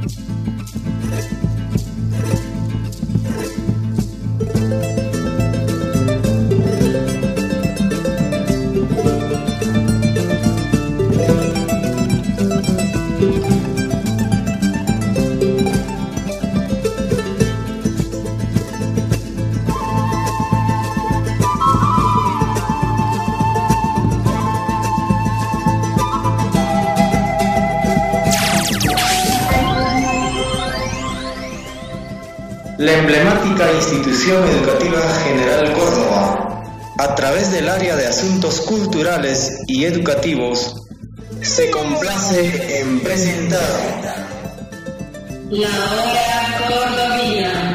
La emblemática Institución Educativa General Córdoba, a través del área de Asuntos Culturales y Educativos, se complace en presentar La Hora Cordobina.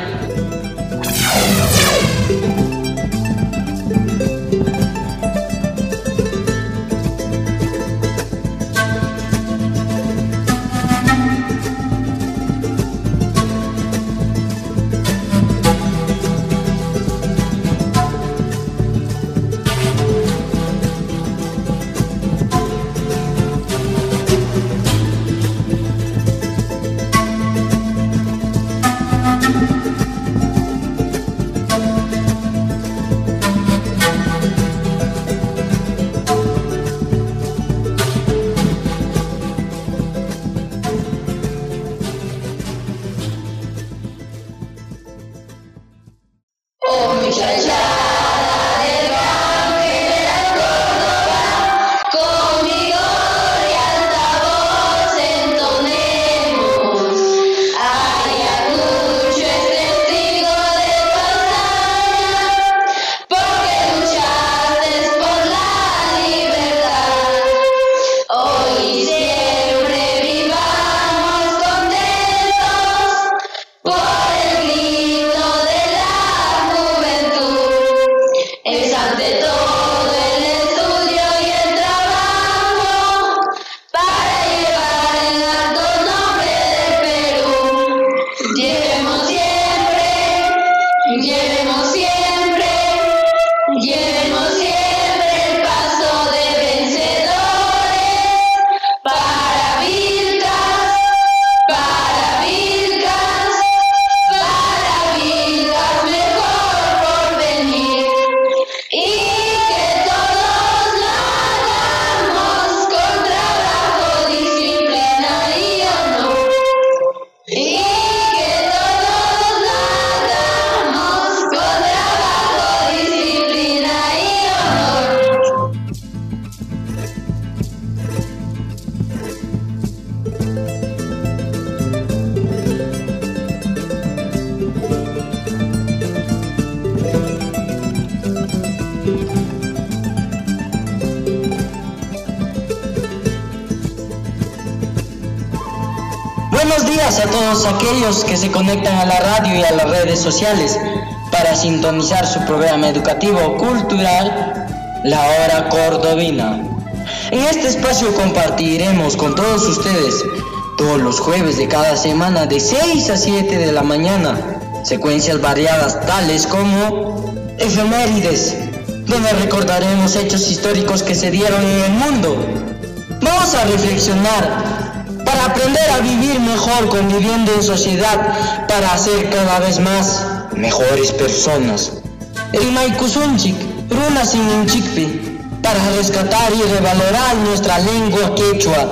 Buenos días a todos aquellos que se conectan a la radio y a las redes sociales para sintonizar su programa educativo cultural, La Hora Cordobina. En este espacio compartiremos con todos ustedes, todos los jueves de cada semana de 6 a 7 de la mañana, secuencias variadas tales como efemérides, donde recordaremos hechos históricos que se dieron en el mundo. Vamos a reflexionar para aprender a vivir mejor conviviendo en sociedad, para ser cada vez más mejores personas. El Maicusunchik, Runa Sininchikpi, para rescatar y revalorar nuestra lengua quechua.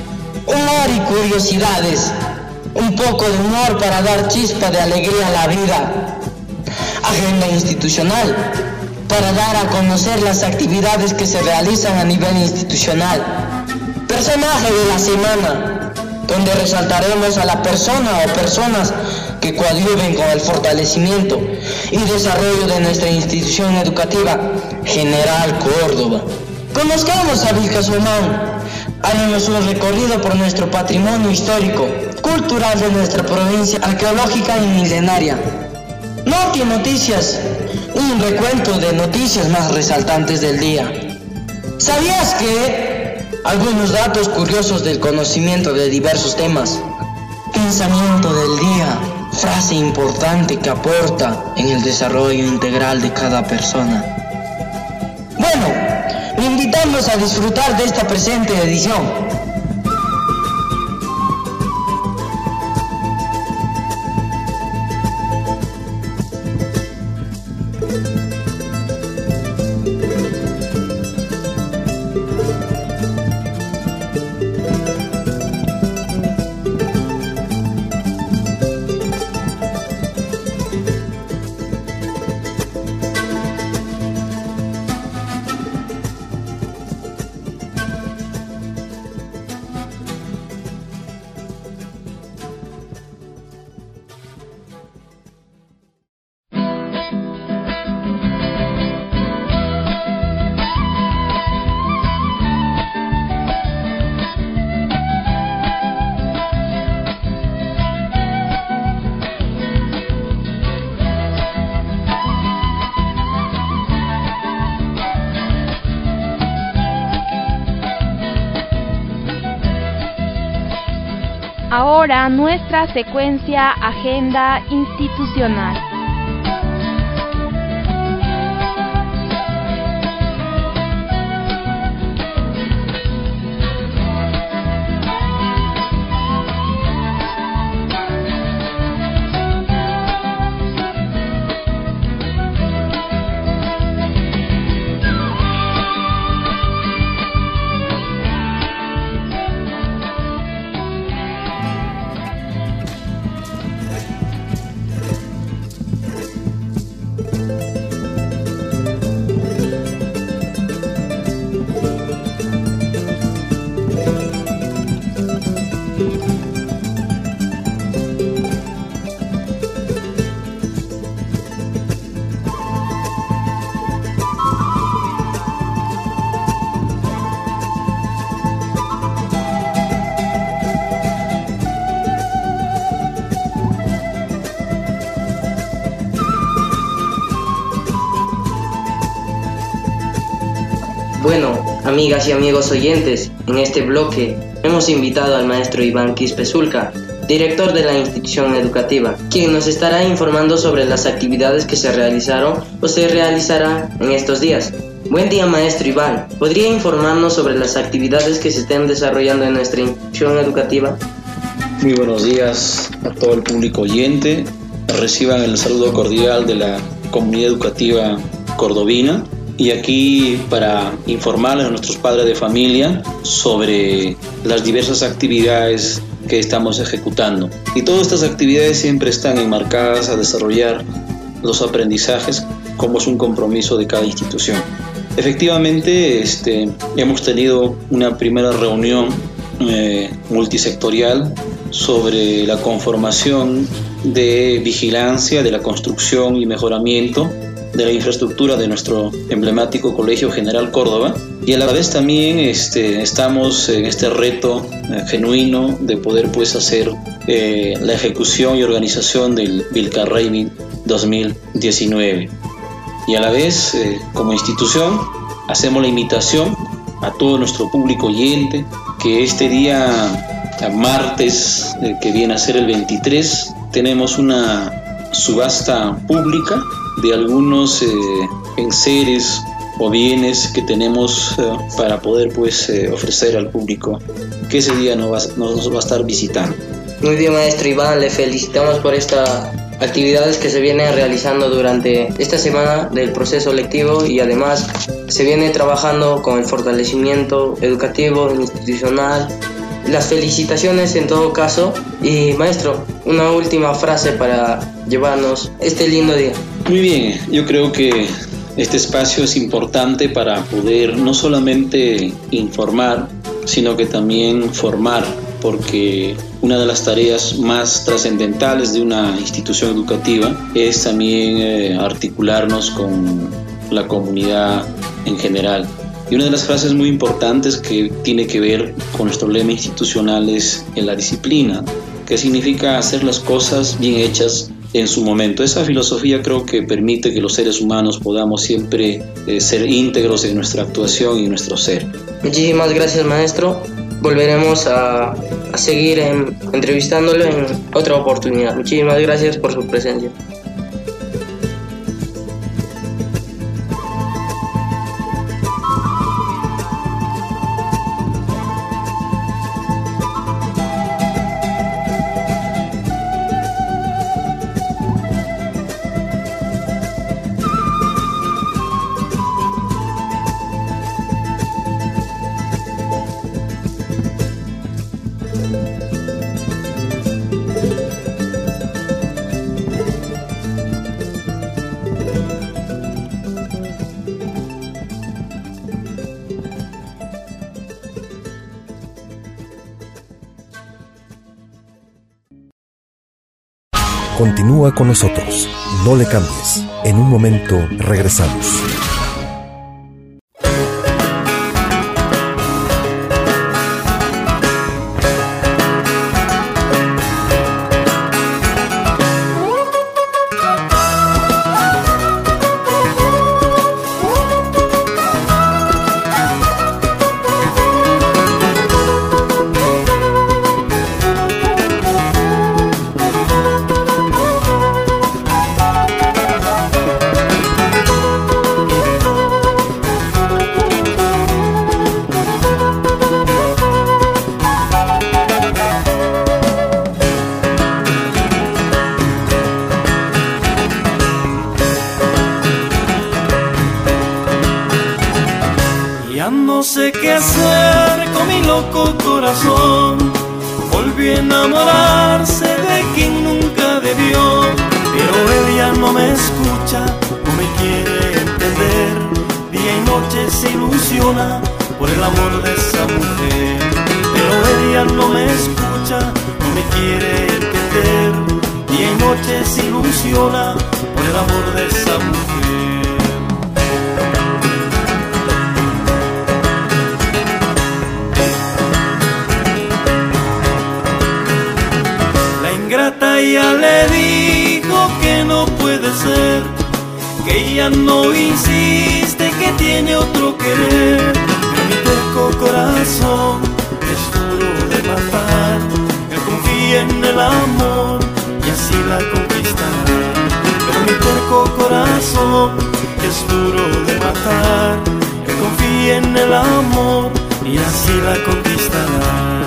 Humor y curiosidades, un poco de humor para dar chispa de alegría a la vida. Agenda institucional, para dar a conocer las actividades que se realizan a nivel institucional. Personaje de la semana, donde resaltaremos a la persona o personas que coadyuven con el fortalecimiento y desarrollo de nuestra institución educativa General Córdoba. Conozcamos a Vilcasomán, haremos un recorrido por nuestro patrimonio histórico, cultural de nuestra provincia arqueológica y milenaria. Noti Noticias, un recuento de noticias más resaltantes del día. ¿Sabías que? Algunos datos curiosos del conocimiento de diversos temas. Pensamiento del día, frase importante que aporta en el desarrollo integral de cada persona. Bueno, le invitamos a disfrutar de esta presente edición. Ahora nuestra secuencia Agenda Institucional. Bueno, amigas y amigos oyentes, en este bloque hemos invitado al maestro Iván Quispe Zulca, director de la institución educativa, quien nos estará informando sobre las actividades que se realizaron o se realizarán en estos días. Buen día, maestro Iván. ¿Podría informarnos sobre las actividades que se estén desarrollando en nuestra institución educativa? Muy buenos días a todo el público oyente. Reciban el saludo cordial de la comunidad educativa cordobina. Y aquí para informarles a nuestros padres de familia sobre las diversas actividades que estamos ejecutando. Y todas estas actividades siempre están enmarcadas a desarrollar los aprendizajes como es un compromiso de cada institución. Efectivamente, hemos tenido una primera reunión multisectorial sobre la conformación de vigilancia de la construcción y mejoramiento de la infraestructura de nuestro emblemático Colegio General Córdoba, y a la vez también estamos en este reto genuino de poder hacer la ejecución y organización del Vilcarrey 2019, y a la vez como institución hacemos la invitación a todo nuestro público oyente que este día martes que viene a ser el 23 tenemos una subasta pública de algunos enseres o bienes que tenemos para poder ofrecer al público que ese día nos va a estar visitando. Muy bien, maestro Iván, le felicitamos por estas actividades que se vienen realizando durante esta semana del proceso lectivo, y además se viene trabajando con el fortalecimiento educativo, institucional. Las felicitaciones en todo caso. Y maestro, una última frase para llevarnos este lindo día. Muy bien, yo creo que este espacio es importante para poder no solamente informar, sino que también formar, porque una de las tareas más trascendentales de una institución educativa es también articularnos con la comunidad en general. Y una de las frases muy importantes que tiene que ver con nuestro lema institucional es en la disciplina, que significa hacer las cosas bien hechas en su momento. Esa filosofía creo que permite que los seres humanos podamos siempre ser íntegros en nuestra actuación y en nuestro ser. Muchísimas gracias, maestro. Volveremos a seguir entrevistándolo en otra oportunidad. Muchísimas gracias por su presencia. Continúa con nosotros, no le cambies. En un momento regresamos. sé qué hacer con mi loco corazón. Volvió a enamorarse de quien nunca debió, pero él ya no me escucha, no me quiere entender. Día y noche se ilusiona por el amor de esa mujer, pero él ya no me escucha, no me quiere entender. Día y noche se ilusiona por el amor de esa mujer. La ingrata ya le dijo que no puede ser, que ella no insiste, que tiene otro querer. Pero mi terco corazón es duro de matar, él confía en el amor y así la conquistará. Pero mi terco corazón es duro de matar, él confía en el amor y así la conquistará.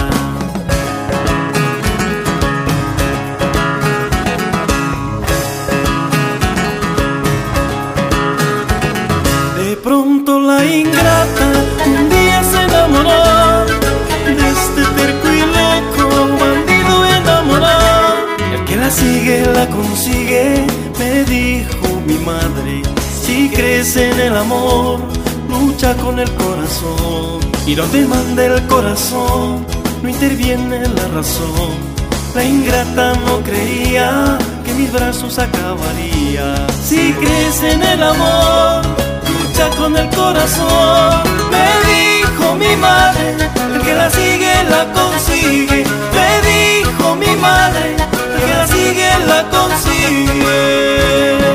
De pronto la ingrata un día se enamoró de este terco y loco bandido enamorado. El que la sigue la consigue, me dijo mi madre. Si crees en el amor, lucha con el corazón. Y donde manda el corazón, no interviene la razón. La ingrata no creía que mis brazos acabaría. Si crees en el amor, lucha con el corazón, me dijo mi madre. El que la sigue la consigue, me dijo mi madre. El que la sigue la consigue.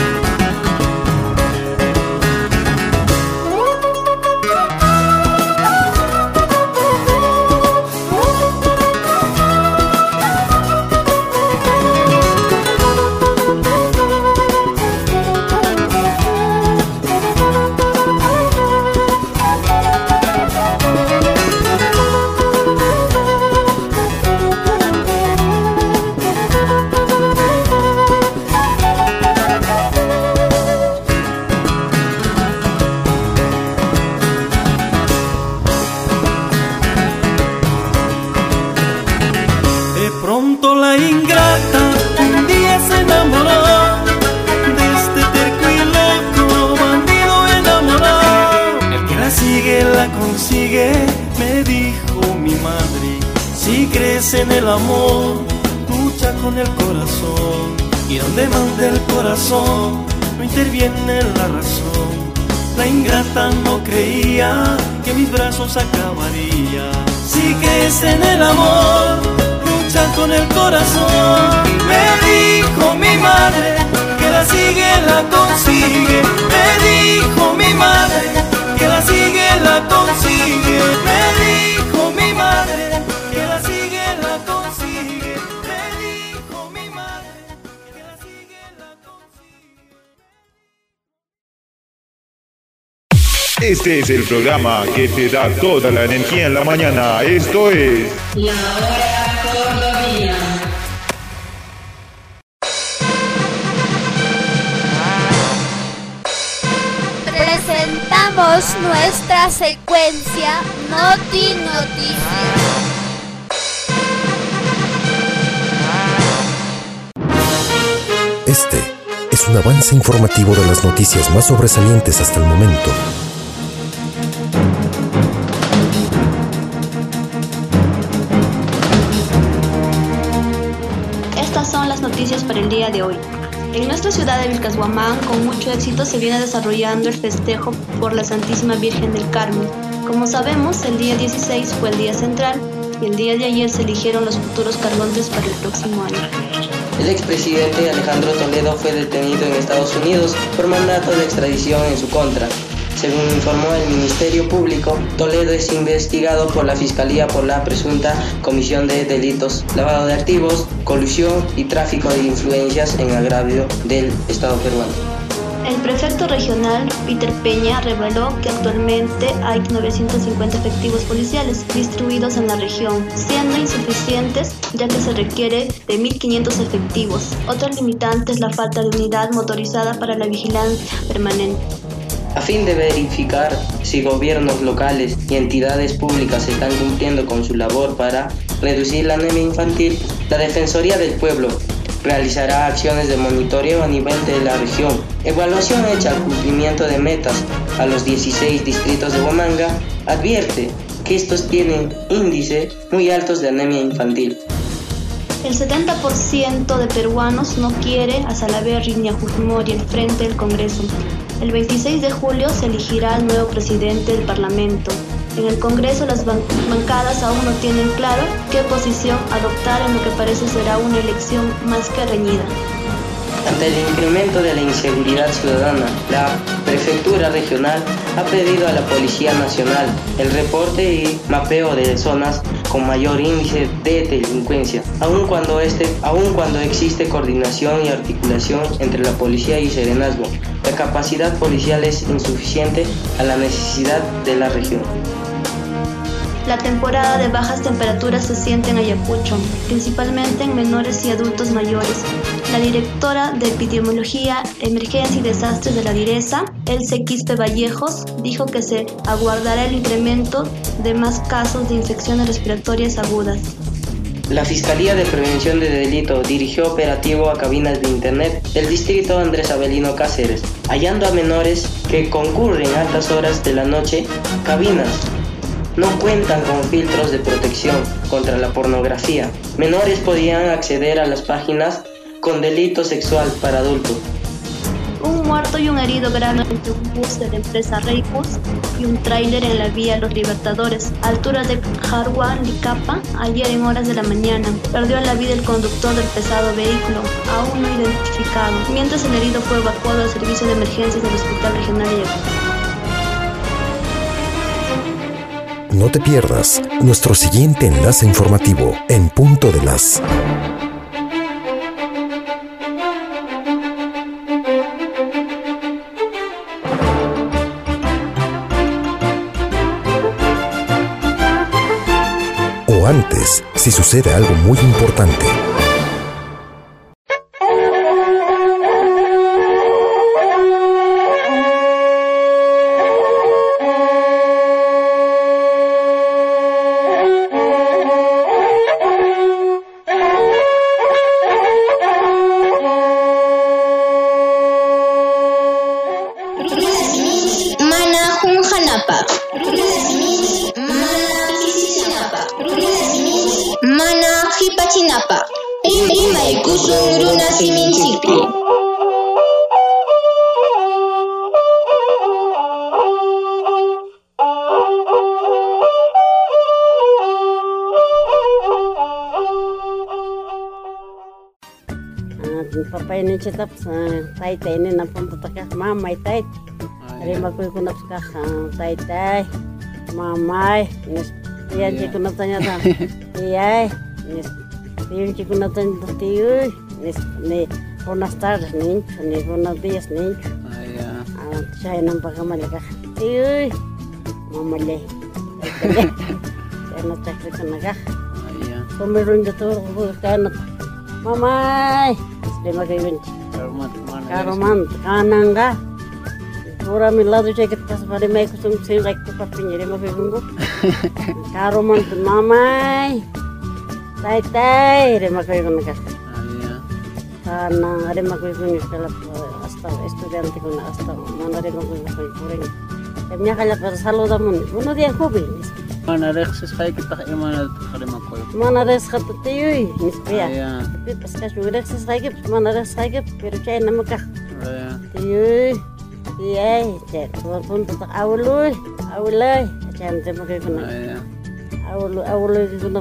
Me dijo mi madre, si crees en el amor, lucha con el corazón. Y donde manda el corazón, no interviene la razón. La ingrata no creía que mis brazos acabaría. Si crees en el amor, lucha con el corazón. Me dijo mi madre, que la sigue la consigue. Me dijo mi madre, que la sigue la consigue. Me dijo mi madre, que la sigue la consigue. Me dijo mi madre, que la sigue la consigue. Este es el programa que te da toda la energía en la mañana. Esto es La Hora Cordovina. Presentamos nuestra secuencia Noti Noticias. Este es un avance informativo de las noticias más sobresalientes hasta el momento. Estas son las noticias para el día de hoy. En nuestra ciudad de Vilcashuamán, con mucho éxito se viene desarrollando el festejo por la Santísima Virgen del Carmen. Como sabemos, el día 16 fue el día central y el día de ayer se eligieron los futuros cargontes para el próximo año. El expresidente Alejandro Toledo fue detenido en Estados Unidos por mandato de extradición en su contra. Según informó el Ministerio Público, Toledo es investigado por la Fiscalía por la presunta comisión de delitos, lavado de activos, colusión y tráfico de influencias en agravio del Estado peruano. El prefecto regional, Peter Peña, reveló que actualmente hay 950 efectivos policiales distribuidos en la región, siendo insuficientes ya que se requiere de 1.500 efectivos. Otra limitante es la falta de unidad motorizada para la vigilancia permanente. A fin de verificar si gobiernos locales y entidades públicas están cumpliendo con su labor para reducir la anemia infantil, la Defensoría del Pueblo realizará acciones de monitoreo a nivel de la región, evaluación hecha al cumplimiento de metas a los 16 distritos de Huamanga, advierte que estos tienen índices muy altos de anemia infantil. El 70% de peruanos no quiere a Salaverry ni a Fujimori al frente del Congreso. El 26 de julio se elegirá al nuevo presidente del Parlamento. En el Congreso las bancadas aún no tienen claro qué posición adoptar en lo que parece será una elección más que reñida. Ante el incremento de la inseguridad ciudadana, la Prefectura Regional ha pedido a la Policía Nacional el reporte y mapeo de zonas con mayor índice de delincuencia, aun cuando existe coordinación y articulación entre la policía y Serenazgo. La capacidad policial es insuficiente a la necesidad de la región. La temporada de bajas temperaturas se siente en Ayacucho, principalmente en menores y adultos mayores. La directora de Epidemiología, Emergencia y Desastres de la DIRESA, Elce Quispe Vallejos, dijo que se aguardará el incremento de más casos de infecciones respiratorias agudas. La Fiscalía de Prevención de Delito dirigió operativo a cabinas de internet del distrito Andrés Avelino Cáceres, hallando a menores que concurren a altas horas de la noche. Cabinas no cuentan con filtros de protección contra la pornografía. Menores podían acceder a las páginas con delito sexual para adultos. Un muerto y un herido grave entre un bus de la empresa Reybus y un tráiler en la vía Los Libertadores, a altura de Jarwa, Licapa, ayer en horas de la mañana. Perdió la vida el conductor del pesado vehículo, aún no identificado, mientras el herido fue evacuado al servicio de emergencias del Hospital Regional de Ayacucho. No te pierdas nuestro siguiente enlace informativo en punto de las... O antes, si sucede algo muy importante. Papay ni chitap tay tay ni na punta taka mamay tay. Rima ko ko napska tay tay. Mamay nis yan chi ko natanya ta. Iyay nis yan chi ko natanya tiyo nis ni buenas tardes ni buenos días ni. Chay nang pagkamalaka. Tiyo mamale. Kaya chakri ka naga. Tumiron dito ko kana. Mamay lima kayo karuman kananga pura milado jacket pas pada mai kusum sing like tu papin jadi mau kayo karuman mamay tay tay lima kayo naga kana lima kayo kalau hasta estudiante con hasta mana lima kayo pura kami kala para saludamun uno dia kopi mana rekses kayak kita mana terima koyo mana res khatiyui nispia pas ka shurex kayak mana res kayak pero chay namaka tiyui tiyai chay pun tak awului chay namaka kuna awului kuna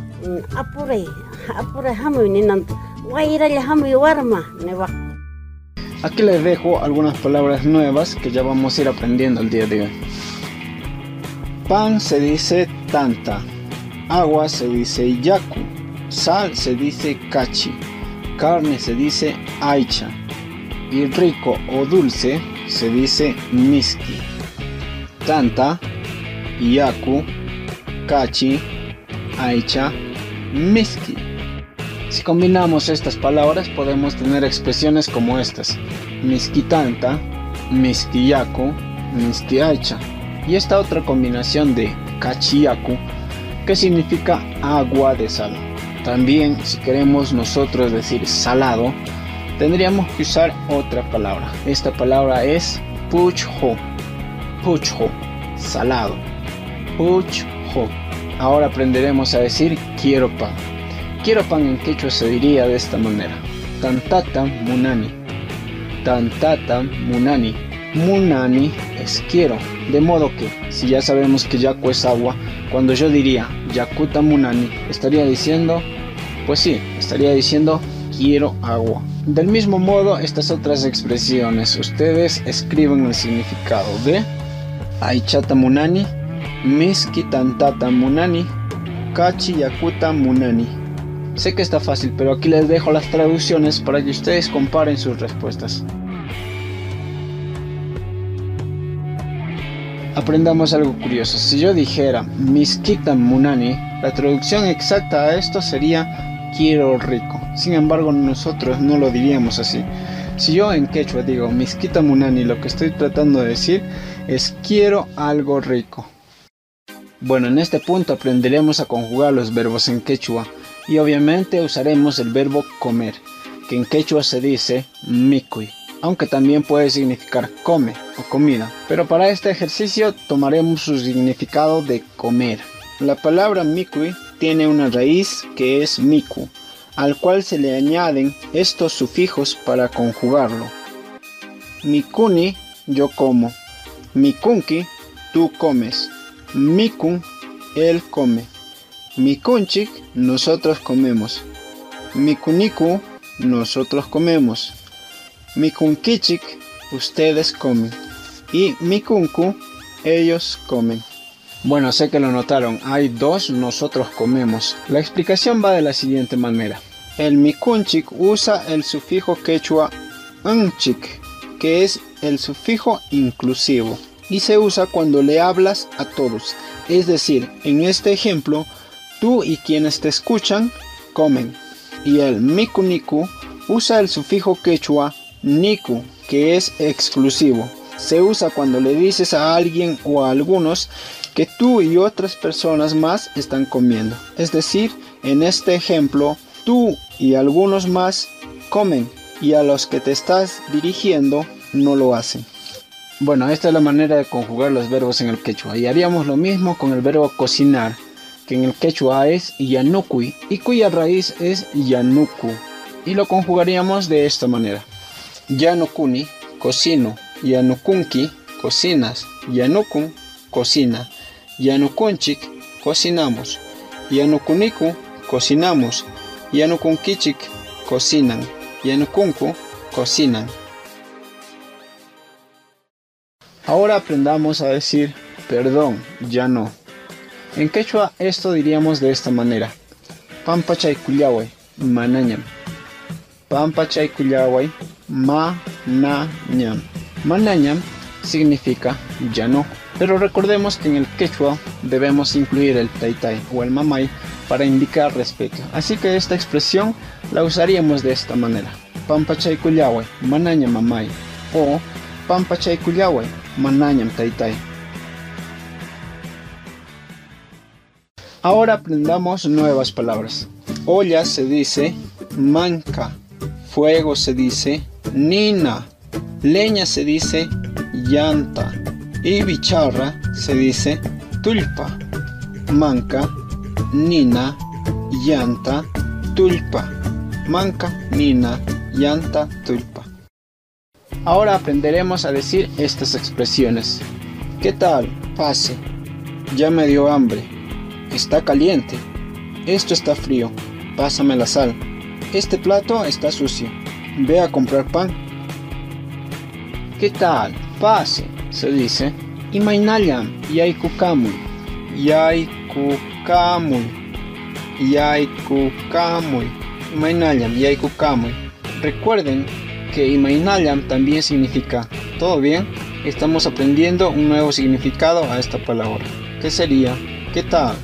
apure hamu ni nan waira le hamu warma newa. Aquí les dejo algunas palabras nuevas que ya vamos a ir aprendiendo el día de hoy. Pan se dice tanta, agua se dice yaku, sal se dice cachi, carne se dice aicha y rico o dulce se dice miski. Tanta, yaku, cachi, aicha, miski. Si combinamos estas palabras podemos tener expresiones como estas: miski tanta, miski yaku, mistiacha, y esta otra combinación de cachiyacu, que significa agua de sal. También, si queremos nosotros decir salado, tendríamos que usar otra palabra. Esta palabra es puchjo, salado, puchjo. Ahora aprenderemos a decir quiero pan. Quiero pan en quechua se diría de esta manera: tantata munani. Tantata munani. Munani es quiero. De modo que, si ya sabemos que yacu es agua, cuando yo diría yakuta munani, estaría diciendo, pues sí, estaría diciendo quiero agua. Del mismo modo, estas otras expresiones, ustedes escriben el significado de aichata munani, miski tantata munani, kachi yakuta munani. Sé que está fácil, pero aquí les dejo las traducciones para que ustedes comparen sus respuestas. Aprendamos algo curioso. Si yo dijera miskita munani, la traducción exacta a esto sería quiero rico. Sin embargo, nosotros no lo diríamos así. Si yo en quechua digo miskita munani, lo que estoy tratando de decir es quiero algo rico. Bueno, en este punto aprenderemos a conjugar los verbos en quechua y obviamente usaremos el verbo comer, que en quechua se dice mikui, aunque también puede significar come o comida, pero para este ejercicio tomaremos su significado de comer. La palabra mikui tiene una raíz que es miku, al cual se le añaden estos sufijos para conjugarlo. Mikuni, yo como. Mikunki, tú comes. Mikun, él come. Mikunchik, nosotros comemos. Mikuniku, nosotros comemos. Mikunkichik, ustedes comen. Y mikunku, ellos comen. Bueno, sé que lo notaron, hay dos nosotros comemos. La explicación va de la siguiente manera. El mikunchik usa el sufijo quechua nchik, que es el sufijo inclusivo, y se usa cuando le hablas a todos. Es decir, en este ejemplo, tú y quienes te escuchan comen. Y el mikuniku usa el sufijo quechua niku, que es exclusivo. Se usa cuando le dices a alguien o a algunos que tú y otras personas más están comiendo. Es decir, en este ejemplo, tú y algunos más comen y a los que te estás dirigiendo no lo hacen. Bueno, esta es la manera de conjugar los verbos en el quechua. Y haríamos lo mismo con el verbo cocinar, que en el quechua es yanukui y cuya raíz es yanuku. Y lo conjugaríamos de esta manera. Yanukuni, cocino. Yanukunki, cocinas. Yanukun, cocina. Yanukunchik, cocinamos. Yanukuniku, cocinamos. Yanukunkichik, cocinan. Yanukunku, cocinan. Ahora aprendamos a decir perdón, ya no. En quechua esto diríamos de esta manera. Pampachay kullaway, manañam. Pampachay kullaway, manañam. Manañam significa ya no. Pero recordemos que en el quechua debemos incluir el taytay o el mamay para indicar respeto. Así que esta expresión la usaríamos de esta manera. Pampachay kullaway, manañam mamay. O Pampachay kullaway, manañam taytay. Ahora aprendamos nuevas palabras. Olla se dice manca. Fuego se dice nina. Leña se dice llanta. Y bicharra se dice tulpa. Manca, nina, llanta, tulpa. Manca, nina, llanta, tulpa. Ahora aprenderemos a decir estas expresiones. ¿Qué tal? Pase. Ya me dio hambre. Está caliente. Esto está frío. Pásame la sal. Este plato está sucio. Ve a comprar pan. ¿Qué tal? Pase. Se dice Imaynallam yaykukamuy. Yaykukamuy. Yaykukamuy. Imaynallam yaykukamuy. Recuerden que Imaynallam también significa ¿todo bien? Estamos aprendiendo un nuevo significado a esta palabra. ¿Qué sería? ¿Qué tal?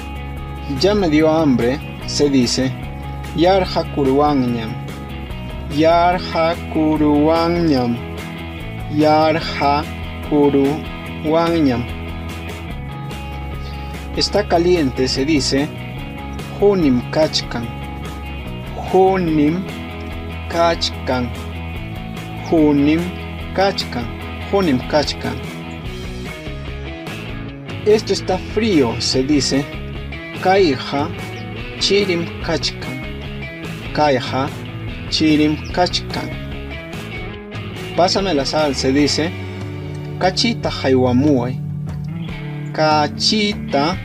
Ya me dio hambre, se dice Yarhakurwanñam. yarhakuruwanñam, yarhakuruwanñam. Está caliente se dice hunim kachkan, hunim kachkan, hunim kachkan, hunim kachkan. Esto está frío se dice kayha chirim kachkan, kayha chirim kachkan. Pásame la sal se dice kachita haywamuay, kachita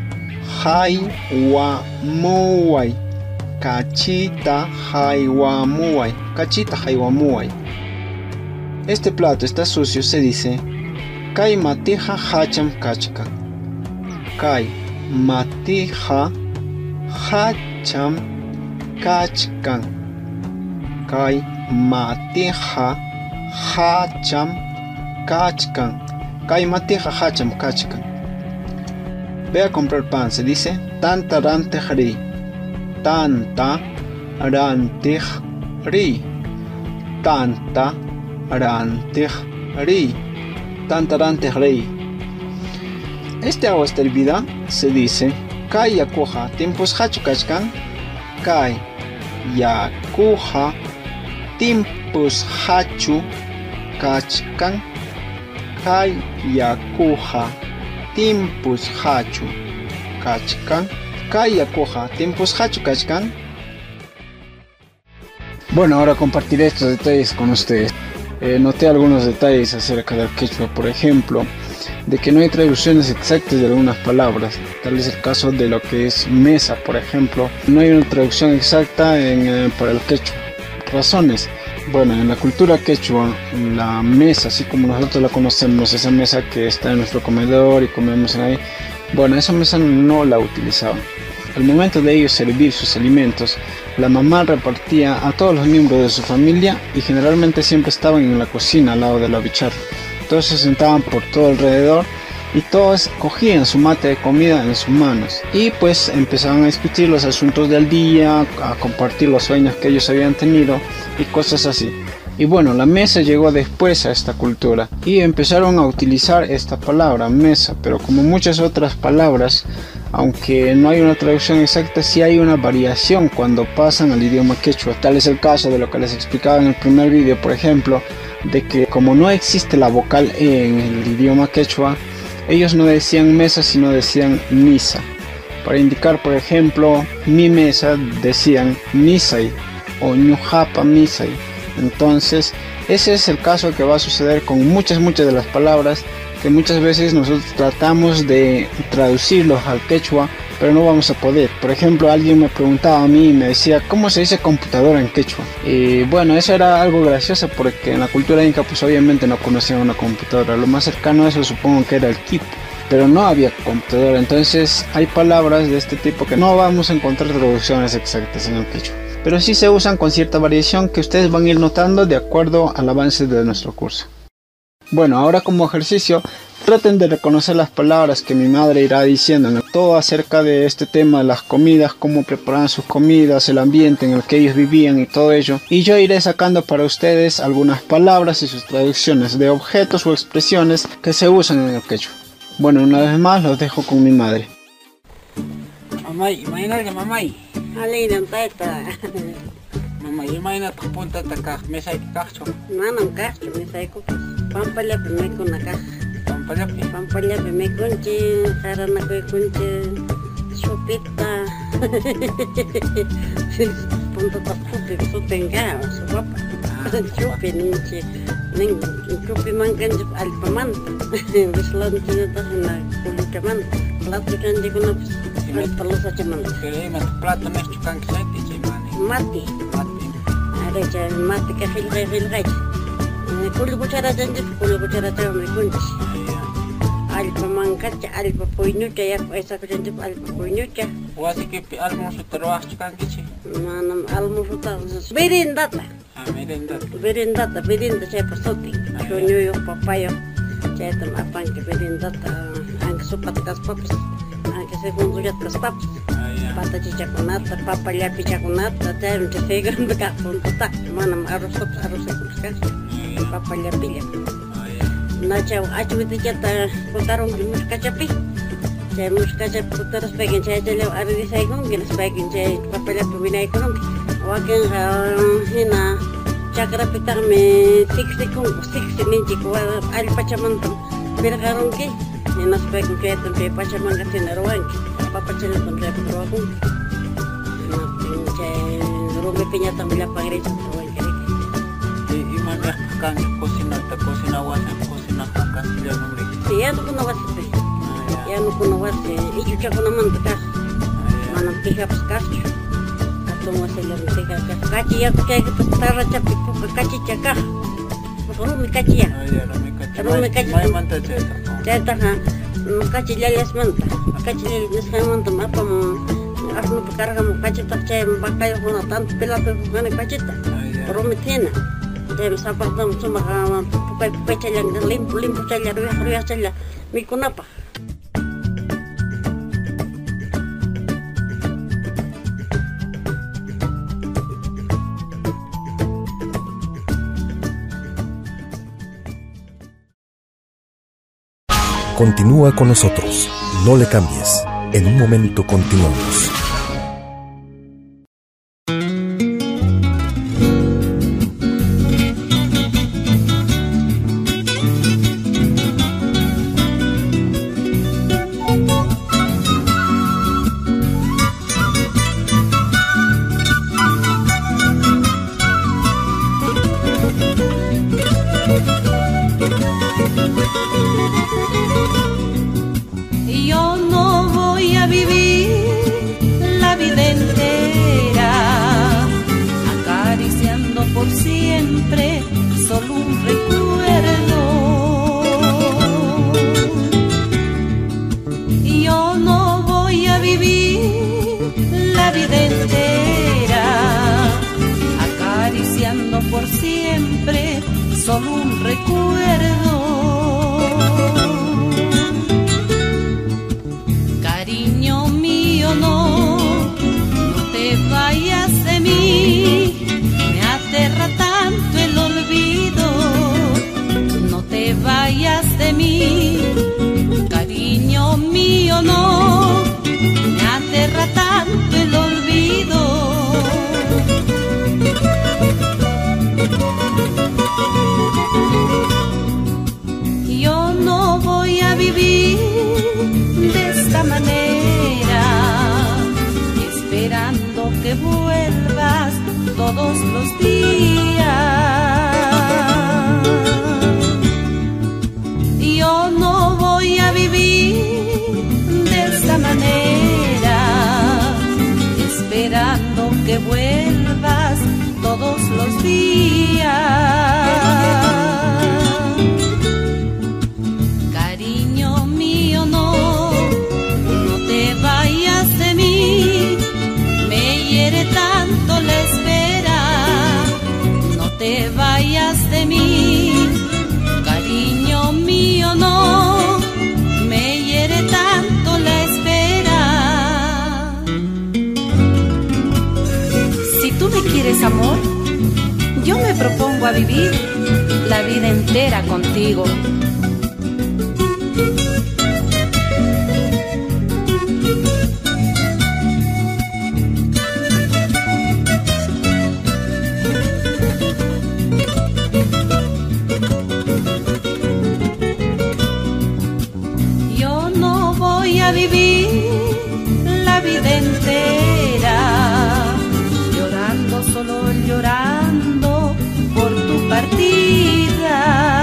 haywamuay, kachita haywamuay, kachita haywamuay. Este plato está sucio se dice kay matija hacham kachkan, kay matija hacham kachkan, kay matija hacham kachkan, kay matija hacham kachkan. Ve a comprar pan se dice tanta rantejri, tanta rantejri, tanta rantejri, tanta rantejri. Este agua está hervida se dice kay yakuja tiempos hachu kachkan, kay yakuja tiempos hachu kachkan, kay yakuja tiempos hachu kachkan, kay yakuja tiempos hachu kachkan. Bueno, ahora compartiré estos detalles con ustedes. Noté algunos detalles acerca del quechua, por ejemplo, de que no hay traducciones exactas de algunas palabras. Tal es el caso de lo que es mesa, por ejemplo. No hay una traducción exacta para el quechua. Razones. Bueno, en la cultura quechua, la mesa, así como nosotros la conocemos, esa mesa que está en nuestro comedor y comemos ahí, bueno, esa mesa no la utilizaban. Al momento de ellos servir sus alimentos, la mamá repartía a todos los miembros de su familia y generalmente siempre estaban en la cocina al lado de la bicharra. Todos se sentaban por todo alrededor y todos cogían su mate de comida en sus manos y pues empezaban a discutir los asuntos del día, a compartir los sueños que ellos habían tenido y cosas así. Y bueno, la mesa llegó después a esta cultura y empezaron a utilizar esta palabra mesa, pero como muchas otras palabras, aunque no hay una traducción exacta, sí hay una variación cuando pasan al idioma quechua. Tal es el caso de lo que les explicaba en el primer vídeo, por ejemplo, de que como no existe la vocal E en el idioma quechua, ellos no decían mesa sino decían misa. Para indicar, por ejemplo, mi mesa decían misay o ñujapa misay. Entonces ese es el caso que va a suceder con muchas de las palabras que muchas veces nosotros tratamos de traducirlos al quechua, pero no vamos a poder. Por ejemplo, alguien me preguntaba a mí y me decía ¿cómo se dice computadora en quechua? Y bueno, eso era algo gracioso porque en la cultura inca pues obviamente no conocían una computadora. Lo más cercano a eso supongo que era el quipu, pero no había computadora. Entonces hay palabras de este tipo que no vamos a encontrar traducciones exactas en el quechua, pero sí se usan con cierta variación que ustedes van a ir notando de acuerdo al avance de nuestro curso. Bueno, ahora como ejercicio, traten de reconocer las palabras que mi madre irá diciendo, todo acerca de este tema, las comidas, cómo preparaban sus comidas, el ambiente en el que ellos vivían y todo ello. Y yo iré sacando para ustedes algunas palabras y sus traducciones de objetos o expresiones que se usan en el quechua. Bueno, una vez más los dejo con mi madre. Mamay, imagínate mamay. Alina taita. Mamay, imagínate punta acá, mesa y cacho. Nanam cacho, mesa y pampalapi me con acá. Pampalapi me conche, jarana que conche, chupita. Punta ta chupi engao, su papa. Chupi ninche, chupi mangan alpamanta. Bislanti ta na kulikamanta. Plato kan de kuna palosa chamanta. Que me plato me chukan que se mani. Mati. Ada mati que hilgai. Kuli bucara janji, kuli bucara tahu mereka. Alpa mangkat, alpa poinuca ya, esa kerja alpa poinuca. Wasi kepi almusu terus kan kici. Manam almusu terus. Berindata. Berindata saya persoti. Shonyo papayo. Saya tem apang ke berindata. Angke supat kas papas. Angke segundo jat kas papas. patachichakunata, papallapichakunata, chaymuncha figuranta kaqpuntuta, manam arrozikunakas, papallapilla. Nachaw achwitichata kutarunki mushkachapi, chay mushkachapi kutaraspaykin chaychallaw aridisaykunki, naspaykin chay papallapi winaykunki. Wakinqa hina chakrapitaqmi tiksikunku, tiksi ninchik allpachamanta pirqarunki, hinaspaykin chaytan chay pachamanga ruwanki, papachalakun ruwakunki. Chay rumipiñatan llapanrichik ruwanki. Imana kan cocinata, cocina wasa, cocina castellano. Sí, ya no conoce. Ya no conoce. Y yo ya conozco más. Manam tijaps cacho. Atomo se le mutega cacho. Cachi ya que tarra chapi puka cachi chaca. Rumi cachi ya. Rumi cachi. Mai manta cheta. Cheta ha. Cachi ya les manta. Cachi les manta mapa mo. Asno pekarga mo cachi tak chay bakayo kono tanto pelate gane cachita. Rumi tiene. Debe sabar dam cuma pukai caya limpu caya ruya caya mikunapa. Continúa con nosotros, no le cambies. En un momento continuamos. Yo no voy a vivir la vida entera acariciando por siempre solo un recuerdo. Yo no voy a vivir la vida entera acariciando por siempre solo un recuerdo. No te vayas de mí, me aterra tanto el olvido. No te vayas de mí, cariño mío, no, me aterra tanto el olvido. Yo no voy a vivir de esta manera, esperando que vuelvas todos los días. Yo no voy a vivir de esta manera, esperando que vuelvas todos los días. Cariño mío, no te vayas de mí, me hiere tanto la espera. No te vayas de mí, cariño mío, no, me hiere tanto la espera. Si tú me quieres, amor, yo me propongo a vivir la vida entera contigo. Yo no voy a vivir la vida entera llorando, solo llorando por tu partida.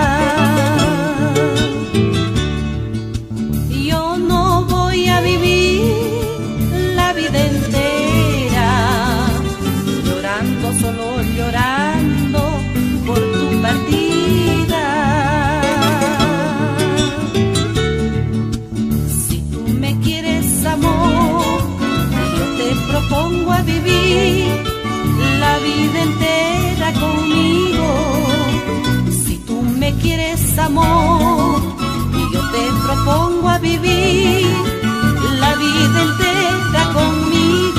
Yo no voy a vivir la vida entera llorando, solo llorando por tu partida. Si tú me quieres, amor, yo te propongo a vivir la vida entera conmigo. Si tú me quieres, amor, y yo te propongo a vivir la vida entera conmigo.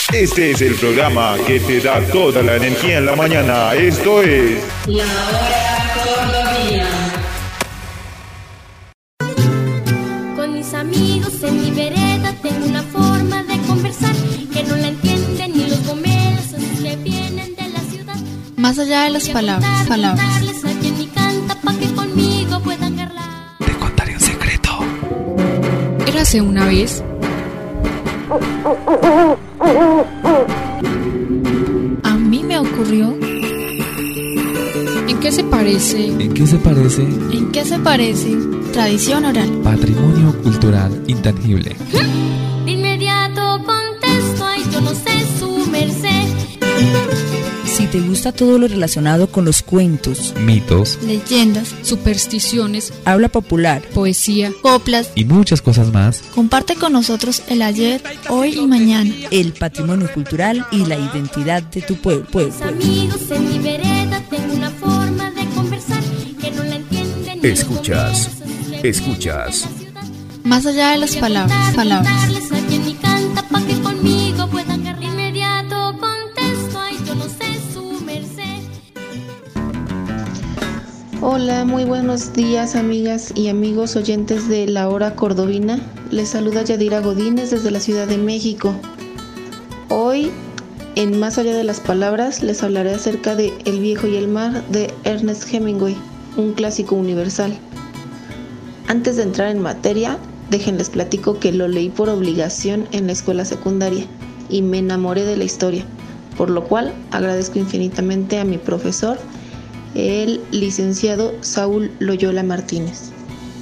Este es el programa que te da toda la energía en la mañana. Esto es La Hora Cordovina. Con mis amigos en mi vereda tengo una forma de conversar que no la entienden ni los gomelos esos que vienen de la ciudad. Más allá de las palabras. Contarles a quien ni canta pa' que conmigo puedan hablar. Te contaré un secreto. Érase una vez. A mí me ocurrió. ¿En qué se parece? ¿En qué se parece? ¿En qué se parece? Tradición oral. Patrimonio cultural intangible. De inmediato contesto, ay, yo no sé su merced. Si te gusta todo lo relacionado con los cuentos, mitos, leyendas, supersticiones, habla popular, poesía, coplas y muchas cosas más, comparte con nosotros el ayer, hoy y mañana, el patrimonio cultural y la identidad de tu pueblo. Amigos en mi vereda tengo una forma de conversar que no la entienden. Escuchas. Más allá de las palabras. Contarles a quien ni canta pa' que conmigo puedan hablar. De inmediato contesto, ay, yo no sé su merced. Hola, muy buenos días amigas y amigos oyentes de La Hora Cordovina. Les saluda Yadira Godínez desde la Ciudad de México. Hoy, en Más allá de las palabras, les hablaré acerca de El viejo y el mar de Ernest Hemingway, un clásico universal. Antes de entrar en materia, déjenles platico que lo leí por obligación en la escuela secundaria y me enamoré de la historia, por lo cual agradezco infinitamente a mi profesor, el licenciado Saúl Loyola Martínez.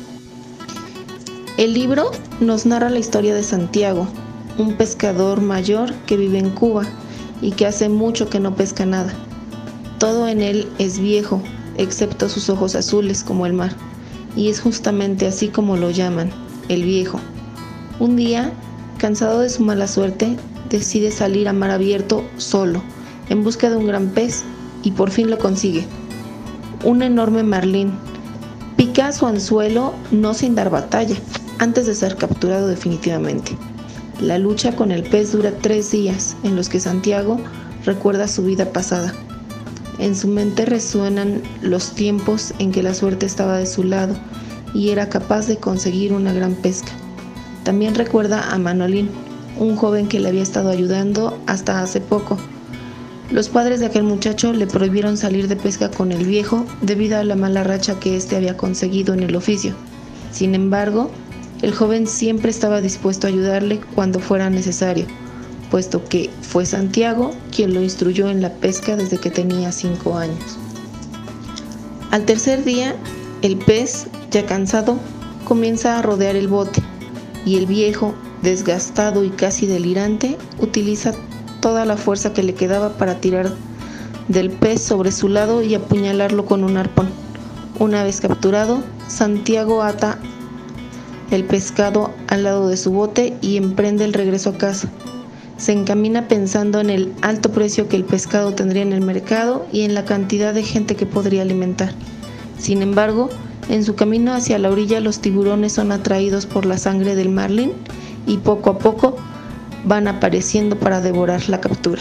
El libro nos narra la historia de Santiago, un pescador mayor que vive en Cuba y que hace mucho que no pesca nada. Todo en él es viejo, excepto sus ojos azules como el mar, y es justamente así como lo llaman, el viejo. Un día, cansado de su mala suerte, decide salir a mar abierto solo, en busca de un gran pez, y por fin lo consigue. Un enorme marlín. Pica su anzuelo no sin dar batalla, antes de ser capturado definitivamente. La lucha con el pez dura 3 días, en los que Santiago recuerda su vida pasada. En su mente resuenan los tiempos en que la suerte estaba de su lado y era capaz de conseguir una gran pesca. También recuerda a Manolín, un joven que le había estado ayudando hasta hace poco. Los padres de aquel muchacho le prohibieron salir de pesca con el viejo debido a la mala racha que éste había conseguido en el oficio. Sin embargo, el joven siempre estaba dispuesto a ayudarle cuando fuera necesario, puesto que fue Santiago quien lo instruyó en la pesca desde que tenía 5 años. Al tercer día, el pez, ya cansado, comienza a rodear el bote, y el viejo, desgastado y casi delirante, utiliza toda la fuerza que le quedaba para tirar del pez sobre su lado y apuñalarlo con un arpón. Una vez capturado, Santiago ata el pescado al lado de su bote y emprende el regreso a casa. Se encamina pensando en el alto precio que el pescado tendría en el mercado y en la cantidad de gente que podría alimentar. Sin embargo, en su camino hacia la orilla los tiburones son atraídos por la sangre del marlín y poco a poco van apareciendo para devorar la captura.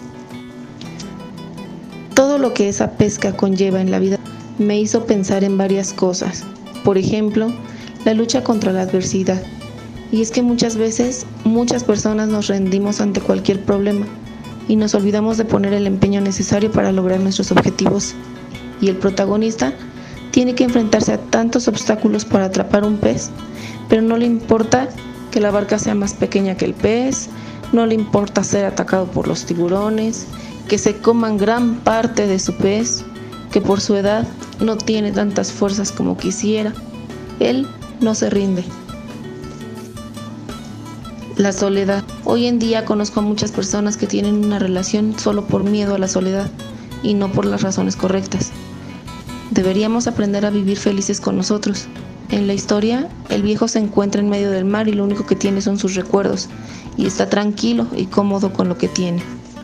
Todo lo que esa pesca conlleva en la vida me hizo pensar en varias cosas. Por ejemplo, la lucha contra la adversidad. Y es que muchas veces, muchas personas nos rendimos ante cualquier problema y nos olvidamos de poner el empeño necesario para lograr nuestros objetivos. Y el protagonista tiene que enfrentarse a tantos obstáculos para atrapar un pez, pero no le importa que la barca sea más pequeña que el pez, no le importa ser atacado por los tiburones, que se coman gran parte de su pez, que por su edad no tiene tantas fuerzas como quisiera. Él no se rinde. La soledad. Hoy en día conozco a muchas personas que tienen una relación solo por miedo a la soledad y no por las razones correctas. Deberíamos aprender a vivir felices con nosotros. En la historia, el viejo se encuentra en medio del mar y lo único que tiene son sus recuerdos y está tranquilo y cómodo con lo que tiene.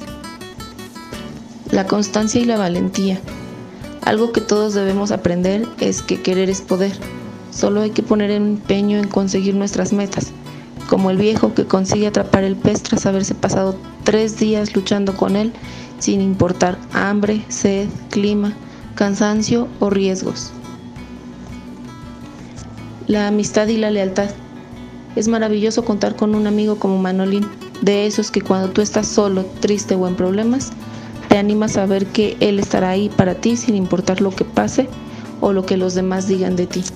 La constancia y la valentía. Algo que todos debemos aprender es que querer es poder. Solo hay que poner empeño en conseguir nuestras metas. como el viejo que consigue atrapar el pez tras haberse pasado 3 días luchando con él sin importar hambre, sed, clima, cansancio o riesgos. La amistad y la lealtad. Es maravilloso contar con un amigo como Manolín, de esos que cuando tú estás solo, triste o en problemas, te anima a saber que él estará ahí para ti sin importar lo que pase o lo que los demás digan de ti.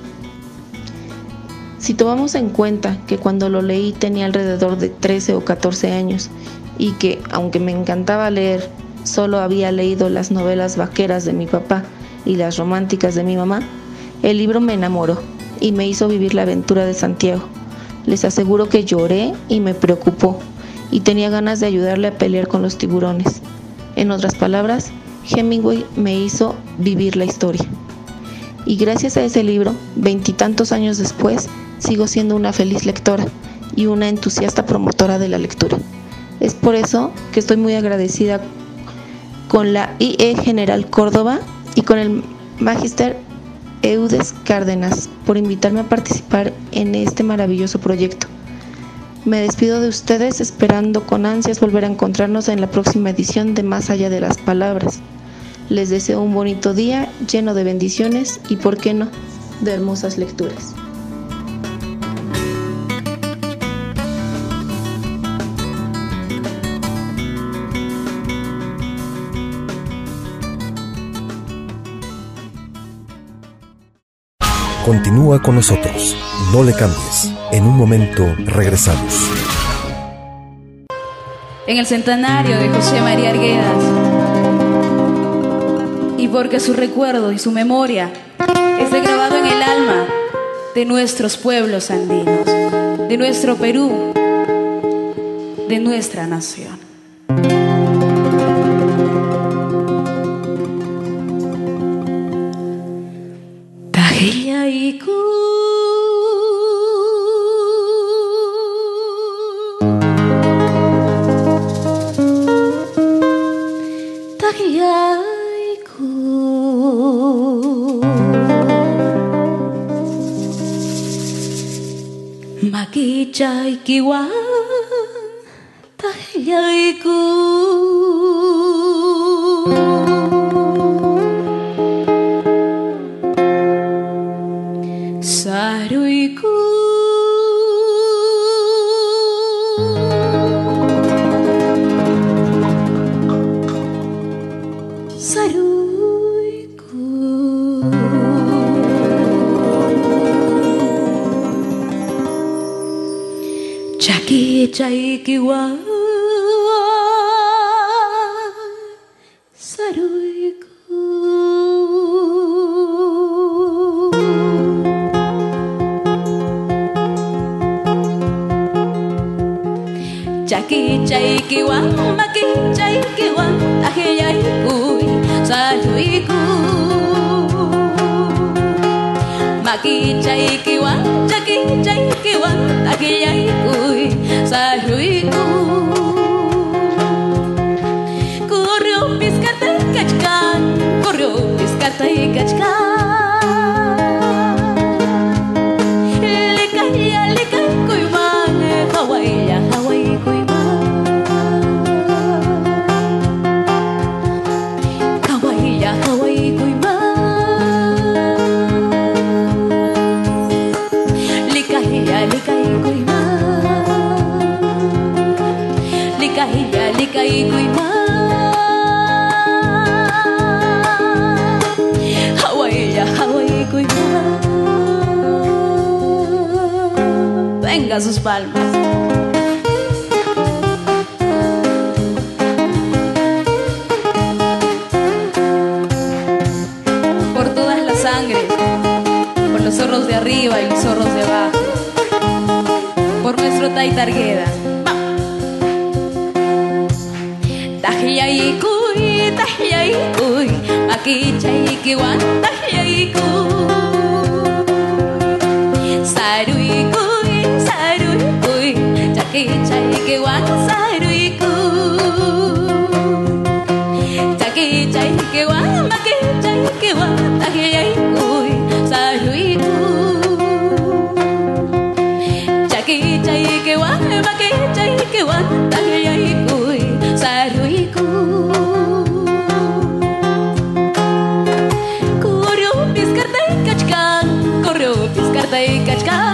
Si tomamos en cuenta que cuando lo leí tenía alrededor de 13 o 14 años y que, aunque me encantaba leer, solo había leído las novelas vaqueras de mi papá y las románticas de mi mamá, el libro me enamoró y me hizo vivir la aventura de Santiago. Les aseguro que lloré y me preocupó y tenía ganas de ayudarle a pelear con los tiburones. En otras palabras, Hemingway me hizo vivir la historia. Y gracias a ese libro, 20 y tantos años después, sigo siendo una feliz lectora y una entusiasta promotora de la lectura. Es por eso que estoy muy agradecida con la IE General Córdoba y con el Magister Eudes Cárdenas por invitarme a participar en este maravilloso proyecto. Me despido de ustedes esperando con ansias volver a encontrarnos en la próxima edición de Más allá de las palabras. Les deseo un bonito día lleno de bendiciones y, por qué no, de hermosas lecturas. Continúa con nosotros, no le cambies. En un momento regresamos. En el centenario de José María Arguedas, y porque su recuerdo y su memoria esté grabado en el alma de nuestros pueblos andinos, de nuestro Perú, de nuestra nación. Tajillaiku Makichay kiwan tajillaiku Saruyku Saruyku Chaki chaikiwa Saruyku Chaki chaikiwa Maki chaikiwa Tajillaiku Saruyku Maki chaikiwa Chaki chaikiwa Tajillaiku Saruyku Corrió piscata y cachcan Corrió piscata y cachcan Le cae kuiman Hawaii Hawaii kuiman Hawaii Hawaii kuiman Le cae kuiman Likai kuiman Hawaii kuiman. Venga sus palmas. Por todas las sangres, por los zorros de arriba y los zorros de abajo, por nuestro Taita Arguedas. Tajillaicuy, tajillaicuy, aquí chaikiwan, tajillaicuy. Saruycuy, saruycuy, chaki chaikiwan, saruycuy. Chaki chaikiwan, maki chaikiwan, tajillaicuy, saruycuy. Chaki chaikiwan. chay que wan tagay kuy saruy ku corrió piscartay kachkan corrió piscartay kachkan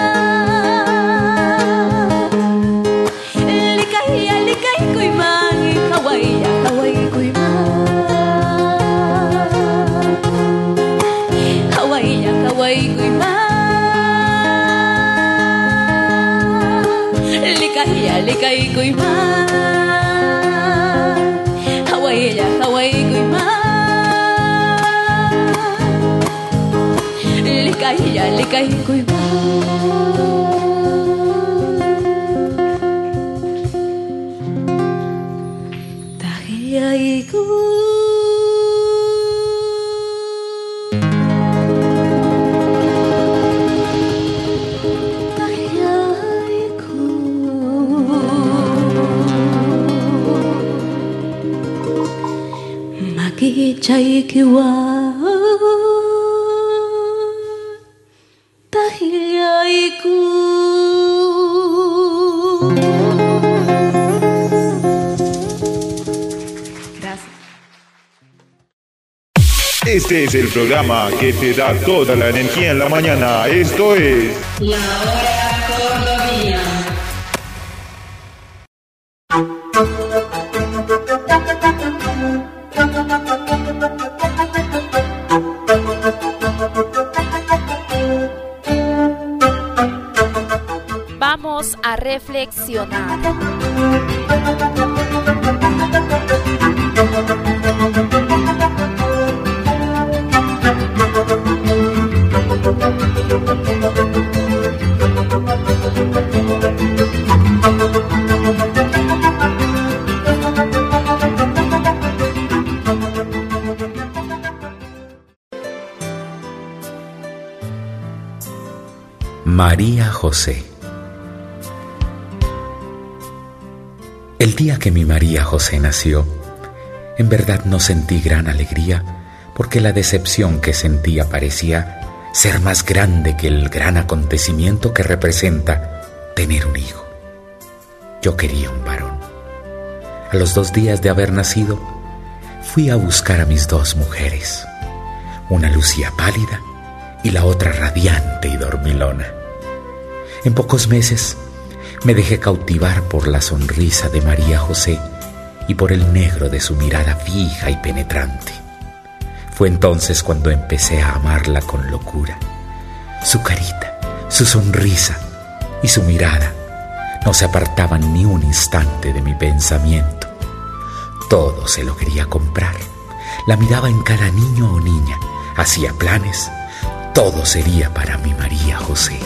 likay kuy man kaway kuy kaway kuy man likay kuy man kaway kuy man likay kuy man tahiyay kuy chay kiwa tahiyay ku. Gracias. Este es el programa que te da toda la energía en la mañana. Esto es La Hora Cordovina. Vamos a reflexionar. María José. El día que mi María José nació, en verdad no sentí gran alegría, porque la decepción que sentía parecía ser más grande que el gran acontecimiento que representa tener un hijo. Yo quería un varón. A los 2 días de haber nacido, fui a buscar a mis 2 mujeres. Una lucía pálida y la otra radiante y dormilona. En pocos meses me dejé cautivar por la sonrisa de María José y por el negro de su mirada fija y penetrante. Fue entonces cuando empecé a amarla con locura. Su carita, su sonrisa y su mirada no se apartaban ni un instante de mi pensamiento. Todo se lo quería comprar. La miraba en cada niño o niña, hacía planes. Todo sería para mi María José.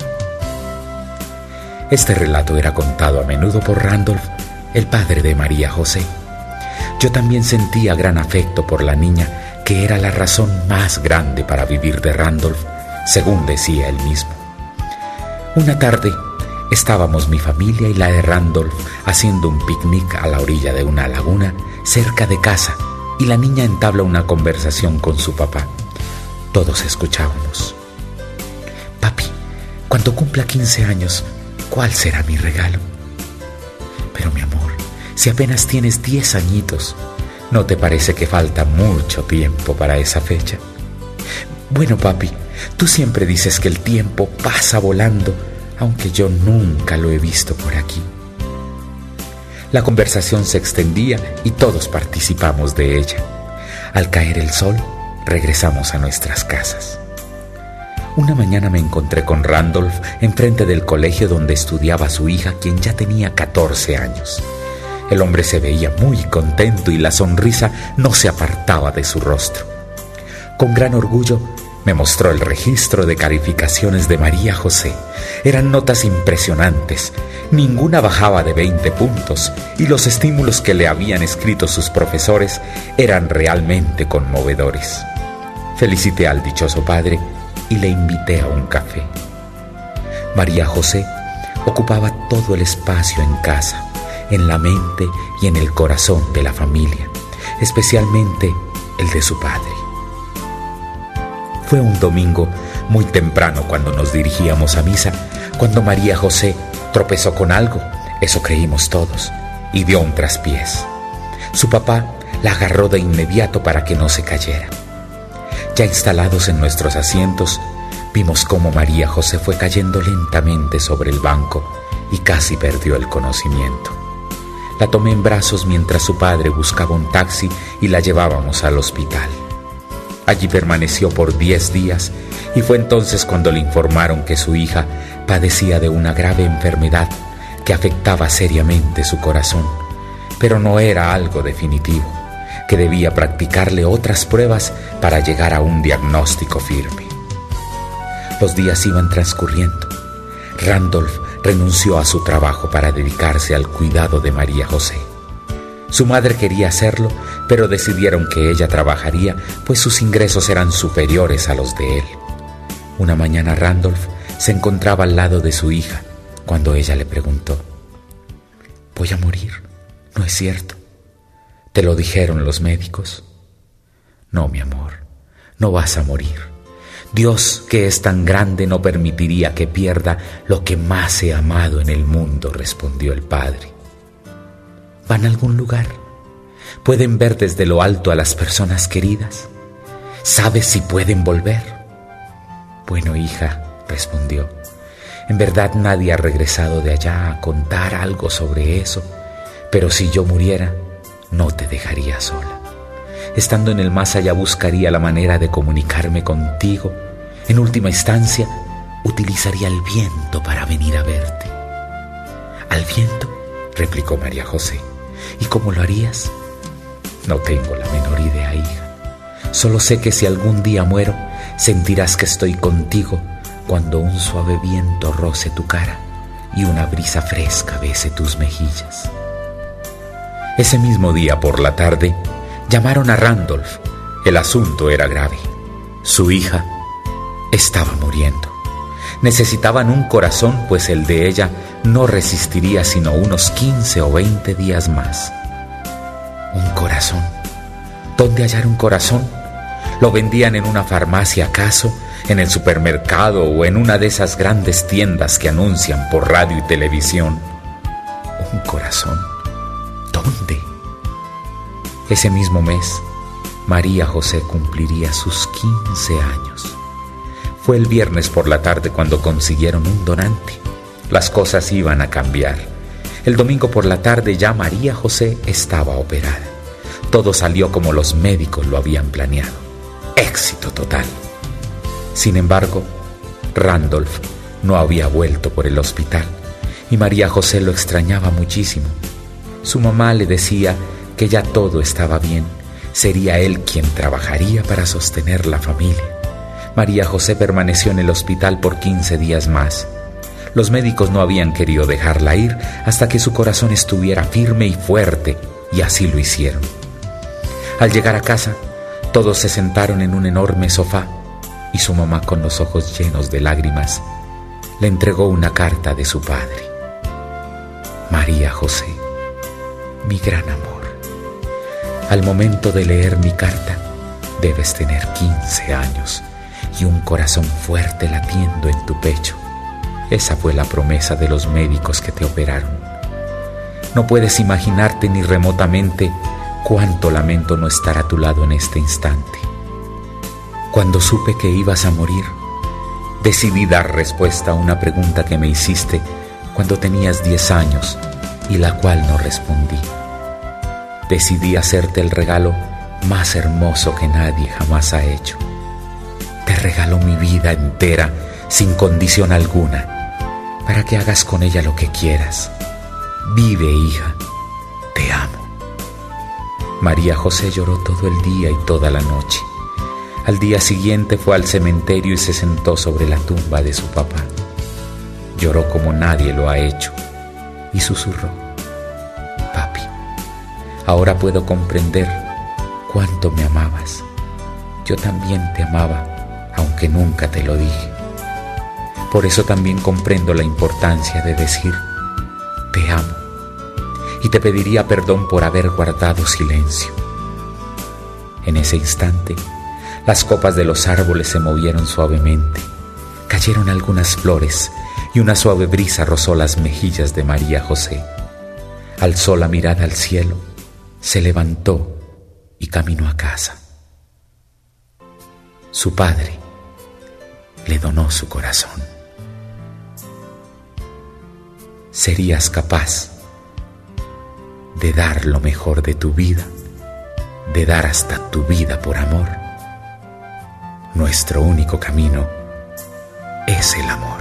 Este relato era contado a menudo por Randolph, el padre de María José. Yo también sentía gran afecto por la niña, que era la razón más grande para vivir de Randolph, según decía él mismo. Una tarde estábamos mi familia y la de Randolph haciendo un picnic a la orilla de una laguna cerca de casa, y la niña entabla una conversación con su papá. Todos escuchábamos. Papi, cuando cumpla 15 años, ¿cuál será mi regalo? Pero mi amor, si apenas tienes 10 añitos, ¿no te parece que falta mucho tiempo para esa fecha? Bueno, papi, tú siempre dices que el tiempo pasa volando, aunque yo nunca lo he visto por aquí. La conversación se extendía y todos participamos de ella. Al caer el sol, regresamos a nuestras casas. Una mañana me encontré con Randolph enfrente del colegio donde estudiaba su hija, quien ya tenía 14 años. El hombre se veía muy contento y la sonrisa no se apartaba de su rostro. Con gran orgullo me mostró el registro de calificaciones de María José. Eran notas impresionantes, ninguna bajaba de 20 puntos y los estímulos que le habían escrito sus profesores eran realmente conmovedores. Felicité al dichoso padre y le invité a un café. María José ocupaba todo el espacio en casa, en la mente y en el corazón de la familia, especialmente el de su padre. Fue un domingo muy temprano cuando nos dirigíamos a misa, cuando María José tropezó con algo, Eso creímos todos, y dio un traspiés. Su papá la agarró de inmediato para que no se cayera. Ya instalados en nuestros asientos, vimos cómo María José fue cayendo lentamente sobre el banco y casi perdió el conocimiento. La tomé en brazos mientras su padre buscaba un taxi y la llevábamos al hospital. Allí permaneció por 10 días y fue entonces cuando le informaron que su hija padecía de una grave enfermedad que afectaba seriamente su corazón, pero no era algo definitivo, que debía practicarle otras pruebas para llegar a un diagnóstico firme. Los días iban transcurriendo. Randolph renunció a su trabajo para dedicarse al cuidado de María José. Su madre quería hacerlo, pero decidieron que ella trabajaría, pues sus ingresos eran superiores a los de él. Una mañana Randolph se encontraba al lado de su hija, cuando ella le preguntó: «¿Voy a morir? ¿No es cierto? ¿Te lo dijeron los médicos?» «No, mi amor, no vas a morir. Dios, que es tan grande, no permitiría que pierda lo que más he amado en el mundo», respondió el padre. «¿Van a algún lugar? ¿Pueden ver desde lo alto a las personas queridas? ¿Sabes si pueden volver?» «Bueno, hija», respondió, «en verdad nadie ha regresado de allá a contar algo sobre eso, pero si yo muriera, no te dejaría sola. Estando en el más allá buscaría la manera de comunicarme contigo. En última instancia, utilizaría el viento para venir a verte». «¿Al viento?», replicó María José. «¿Y cómo lo harías?». «No tengo la menor idea, hija. Solo sé que si algún día muero, sentirás que estoy contigo cuando un suave viento roce tu cara y una brisa fresca bese tus mejillas». Ese mismo día por la tarde, llamaron a Randolph. El asunto era grave. Su hija estaba muriendo. Necesitaban un corazón, pues el de ella no resistiría sino unos 15 o 20 días más. ¿Un corazón? ¿Dónde hallar un corazón? ¿Lo vendían en una farmacia acaso, en el supermercado o en una de esas grandes tiendas que anuncian por radio y televisión? ¿Un corazón? ¿Dónde? Ese mismo mes, María José cumpliría sus 15 años. Fue el viernes por la tarde cuando consiguieron un donante. Las cosas iban a cambiar. El domingo por la tarde ya María José estaba operada. Todo salió como los médicos lo habían planeado. Éxito total. Sin embargo, Randolph no había vuelto por el hospital y María José lo extrañaba muchísimo. Su mamá le decía que ya todo estaba bien, sería él quien trabajaría para sostener la familia. María José permaneció en el hospital por 15 días más. Los médicos no habían querido dejarla ir hasta que su corazón estuviera firme y fuerte, y así lo hicieron. Al llegar a casa, todos se sentaron en un enorme sofá y su mamá, con los ojos llenos de lágrimas, le entregó una carta de su padre. «María José, mi gran amor, al momento de leer mi carta, debes tener 15 años y un corazón fuerte latiendo en tu pecho. Esa fue la promesa de los médicos que te operaron. No puedes imaginarte ni remotamente cuánto lamento no estar a tu lado en este instante. Cuando supe que ibas a morir, decidí dar respuesta a una pregunta que me hiciste cuando tenías 10 años y la cual no respondí. Decidí hacerte el regalo más hermoso que nadie jamás ha hecho. Te regalo mi vida entera sin condición alguna, para que hagas con ella lo que quieras. Vive, hija, te amo». María José lloró todo el día y toda la noche. Al día siguiente fue al cementerio y se sentó sobre la tumba de su papá. Lloró como nadie lo ha hecho y susurró: «Papi, ahora puedo comprender cuánto me amabas. Yo también te amaba, aunque nunca te lo dije. Por eso también comprendo la importancia de decir te amo, y te pediría perdón por haber guardado silencio». En ese instante, las copas de los árboles se movieron suavemente, cayeron algunas flores y una suave brisa rozó las mejillas de María José. alzó la mirada al cielo, se levantó y caminó a casa. Su padre le donó su corazón. ¿Serías capaz de dar lo mejor de tu vida, de dar hasta tu vida por amor? Nuestro único camino es el amor.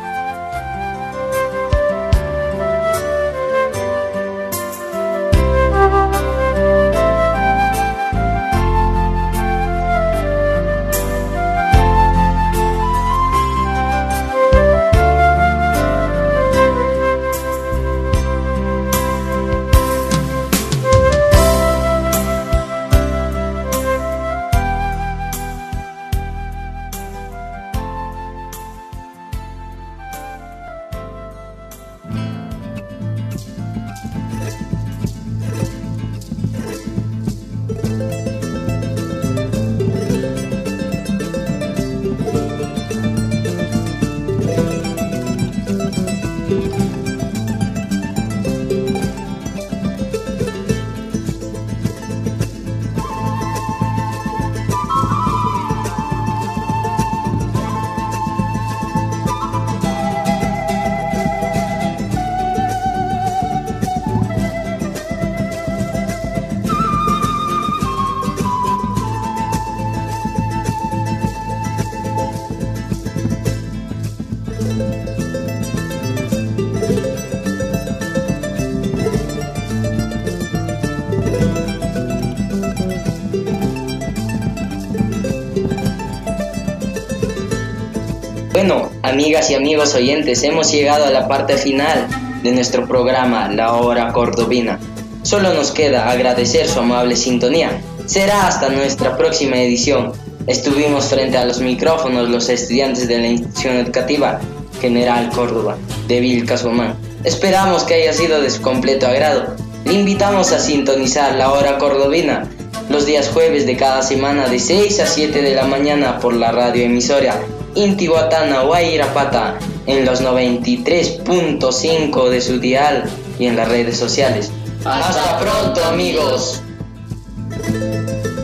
Bueno, amigas y amigos oyentes, hemos llegado a la parte final de nuestro programa La Hora Cordobina. Solo nos queda agradecer su amable sintonía. Será hasta nuestra próxima edición. Estuvimos frente a los micrófonos los estudiantes de la Institución Educativa General Córdoba de Vilcashuamán. Esperamos que haya sido de su completo agrado. Le invitamos a sintonizar La Hora Cordobina los días jueves de cada semana de 6 a 7 de la mañana por la radioemisora Intihuatana Huayrapata en los 93.5 de su dial y en las redes sociales. ¡Hasta pronto, amigos!